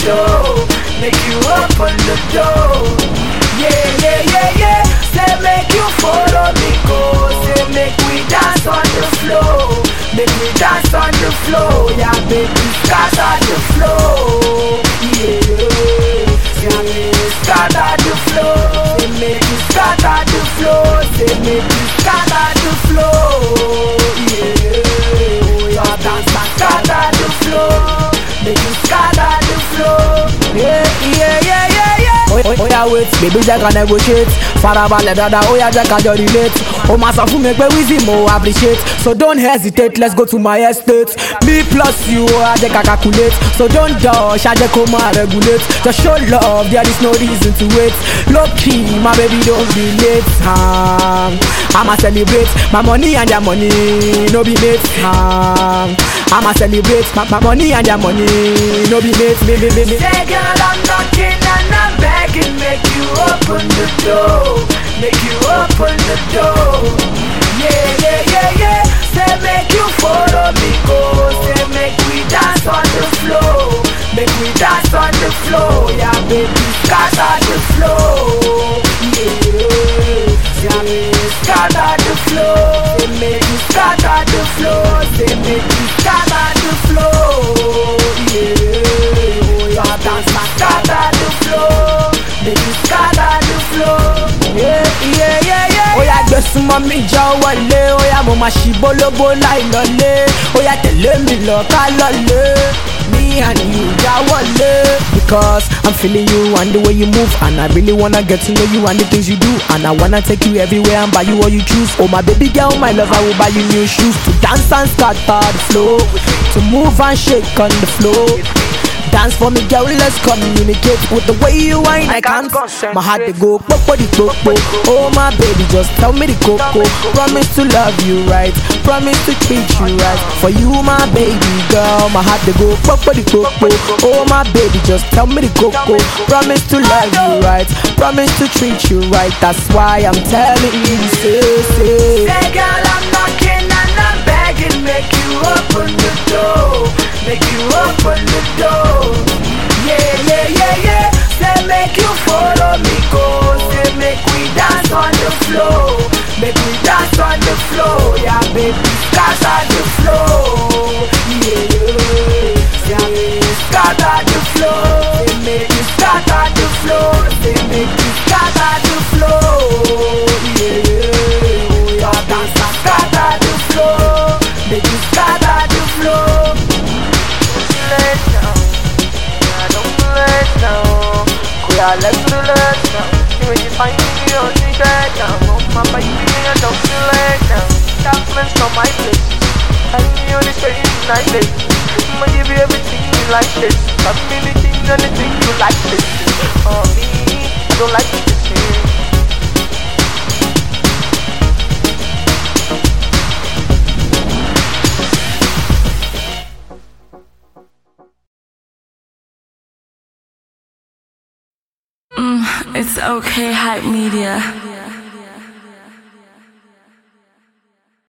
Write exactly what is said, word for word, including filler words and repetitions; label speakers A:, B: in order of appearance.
A: door, make you open the door. Yeah, yeah, yeah, yeah. Say make you follow me go. Say make we dance on the floor, make we dance on the floor. Yeah, baby, scatter the floor. Yeah, say make scatter the floor. Say make you scatter the floor. Say make you scatter the floor. Yeah, yeah, dance and scatter the floor. Make you scatter the floor. Yeah, yeah, yeah, yeah, yeah. Oh, oh yeah, wait, baby, Jack can negotiate. Farabalẹ̀ dada, oh yeah, Jack can just relate. Oh, my son, make me with him, oh, appreciate. So don't hesitate, let's go to my estate. Me plus you, oh, I Jack can calculate. So don't dodge, I Jack come and regulate. Just show love, there is no reason to wait. Low key, my baby, don't be late. Um, I'ma celebrate my money and your money, no be late. Um, I'ma celebrate my, my money and your money, no be late. Me, me, me, me. Say, girl, I'm knocking and I'm begging, make you open the door, make you open the door. Yeah, yeah, yeah, yeah. Say make you follow me go. Say make we dance on the floor, make we dance on the floor. Yeah, baby, scatter the floor. Yeah, say scatter the floor. Say make you scatter the floor. Say make you scatter the floor. Yeah, yeah, dance and scatter the floor. Make you scatter the floor. Yeah, yeah, yeah, yeah. Oya gbé súnmọ́ mi jọ wọlé. Oya mo ma ṣì bólóbó láì lọlé. Oya tẹ̀lé mi lọ ká lọlé. Me and you já wọlé. Because I'm feeling you and the way you move, and I really wanna get to know you and the things you do, and I wanna take you everywhere and buy you what you choose. Oh my baby girl, my love, I will buy you new shoes to dance and scatter the floor, to move and shake on the floor. Dance for me, girl, let's communicate. With the way you whine, I can't. My heart they go popo di popo. Oh my baby, just tell me the coco. Promise to love you right, promise to treat you right. For you, my baby girl, my heart they go popo di popo. Oh my baby, just tell me the coco. Promise to love you right, promise to treat you right. That's why I'm telling you, say, say. Say, girl, I'm knocking and I'm begging, make you open the door, make you open the door. Yeah, yeah, yeah, yeah. Say make you follow me go. Say make we dance on the floor, make we dance on the floor. Yeah, baby, scatter the floor. Yeah, say scatter the floor. Say make you scatter the floor. Say make you scatter the floor. Yeah, yeah, dance and scatter the floor. Make you scatter the floor. Yeah, let's do it now. You when you find me on the bed now. Oh my baby, I don't feel it now. Documents on my place. Find me on the street nightly. I'ma give you everything you like this. Got many things and the thing you like this. Oh me, I don't like this here.
B: It's okay, Hype Media.